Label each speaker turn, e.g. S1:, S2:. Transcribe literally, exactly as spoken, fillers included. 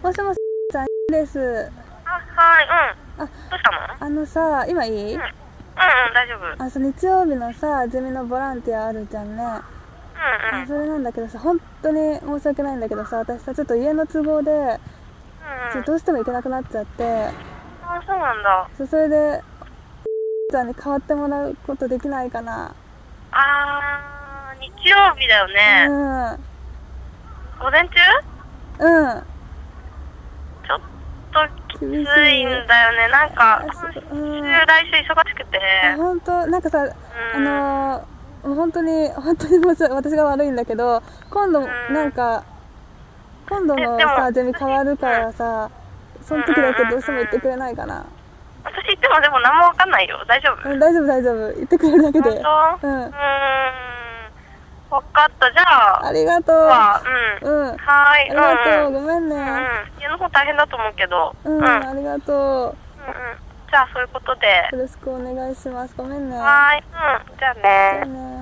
S1: もしもしさんです。
S2: あ、はい、うん。
S1: あ、
S2: どうしたの？
S1: あのさ、今いい？
S2: うん、うん、うん、大丈夫。
S1: あ、そう、日曜日のさ、ゼミのボランティアあるじゃんね。
S2: うん、うん。
S1: あ、それなんだけどさ、本当に申し訳ないんだけどさ、私さ、ちょっと家の都合で、
S2: うん、
S1: ちょっとどうしても行けなくなっちゃって、
S2: あ、そうなんだ。
S1: そう、それで、ちゃんに代わってもらうことできないかな。
S2: あー、日曜日だよね。
S1: うん。
S2: 午前中？
S1: うん。
S2: ちょっときついんだよね。なんか、今週、来週忙しくて。
S1: あ、本当なんかさ、あのー、もう本当に、本当にもう私が悪いんだけど、今度、なんか、今度のさ、ゼミ変わるからさ、その時だけどうしても言ってくれないかな。
S2: 私言ってもでも何もわかんないよ。大丈夫？
S1: うん、大丈夫大丈夫。言ってくれるだけで。
S2: 本当？うん。うーん。わかった。じゃあ。
S1: ありがとう。
S2: うん。
S1: うん。
S2: はい。
S1: ありがとう。ごめんね。
S2: うん。家の方大変だと思うけど。
S1: うん、ありがとう。うんうん。
S2: じゃあそういうことで。
S1: よろしくお願いします。ごめんね。
S2: はい。うん。じゃあね。
S1: じゃあね。